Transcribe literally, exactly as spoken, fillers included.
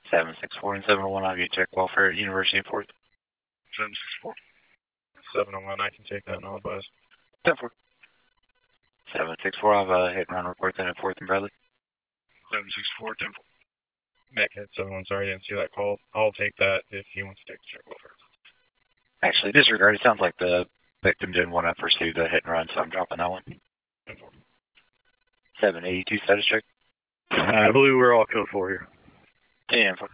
seven six four and seven oh one, I'll get check welfare at University of fourth. seven six four. seven oh one, I can take that and I'll advise. ten four. seven six four, I'll have a hit and run report then at fourth and Bradley. seven six four, ten four. Mac hit seven one, sorry, I didn't see that call. I'll take that if he wants to take the check welfare. Actually, disregard, it sounds like the victim didn't want to pursue the hit and run, so I'm dropping that one. ten four. seven eighty-two status check. I believe we're all code four here. ten four.